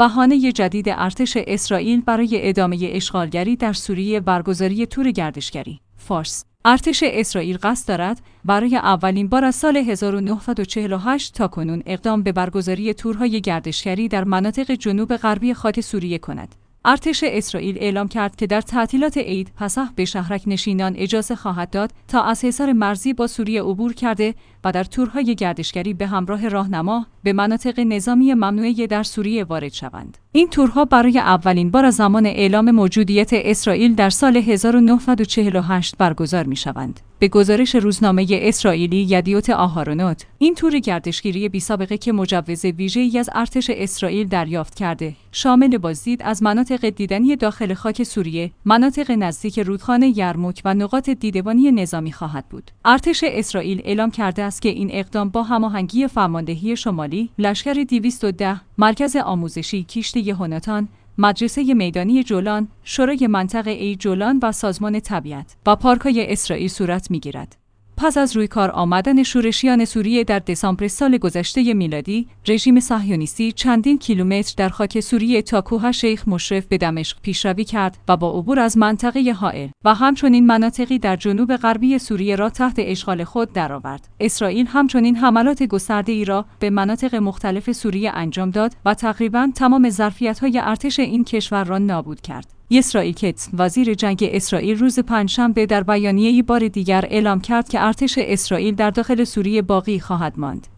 بهانه جدید ارتش اسرائیل برای ادامه اشغالگری در سوریه برگزاری تور گردشگری. فارس: ارتش اسرائیل قصد دارد برای اولین بار از سال 1948 تا کنون اقدام به برگزاری تورهای گردشگری در مناطق جنوب غربی خاک سوریه کند. ارتش اسرائیل اعلام کرد که در تعطیلات عید پسح به شهرک نشینان اجازه خواهد داد تا از حصار مرزی با سوریه عبور کرده و در تورهای گردشگری به همراه راهنما به مناطق نظامی ممنوعه در سوریه وارد شوند. این تورها برای اولین بار از زمان اعلام موجودیت اسرائیل در سال 1948 برگزار می‌شوند. به گزارش روزنامه اسرائیلی یدیوت آهارونوت، این تور گردشگری بی‌سابقه که مجوز ویژه‌ای از ارتش اسرائیل دریافت کرده، شامل بازدید از مناطق دیدنی داخل خاک سوریه، مناطق نزدیک رودخانه یرموک و نقاط دیدبانی نظامی خواهد بود. ارتش اسرائیل اعلام کرده است که این اقدام با هماهنگی فرماندهی شمالی، لشکر 210، مرکز آموزشی کشتی هوناتان، مدرسه میدانی جولان، شورای منطقه ای جولان و سازمان طبیعت و پارک‌های اسرائیل صورت می‌گیرد. پس از روی کار آمدن شورشیان سوریه در دسامبر سال گذشته میلادی، رژیم صهیونیستی چندین کیلومتر در خاک سوریه تا کوه شیخ مشرف به دمشق پیشروی کرد و با عبور از منطقه حائل و همچنین مناطقی در جنوب غربی سوریه را تحت اشغال خود درآورد. اسرائیل همچنین حملات گسترده‌ای را به مناطق مختلف سوریه انجام داد و تقریباً تمام ظرفیت‌های ارتش این کشور را نابود کرد. اسرائیل کتس، وزیر جنگ اسرائیل، روز پنجشنبه در بیانیه‌ای بار دیگر اعلام کرد که ارتش اسرائیل در داخل سوریه باقی خواهد ماند.